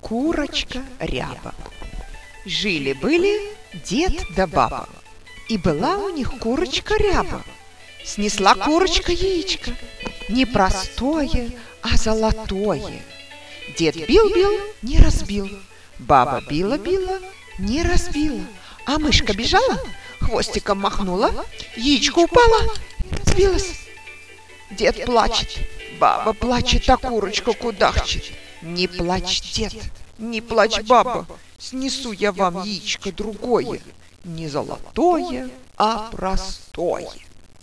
курочка ряба. Жили-были дед да баба, и была у них курочка ряба. Снесла курочка яичко, не простое, а золотое. Дед бил-бил, не разбил, баба била-била, не разбила. А мышка бежала, хвостиком махнула, яичко упало и разбилось. Дед плачет, баба плачет, а курочка кудахчет. Не плачь, дед, не плачь, баба, снесу я вам яичко другое, не золотое, а простое.